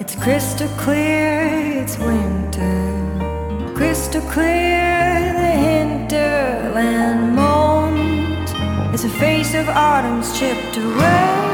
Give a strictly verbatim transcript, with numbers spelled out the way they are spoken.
It's crystal clear, it's winter. Crystal clear, the hinterland moans as the face of autumn's chipped away.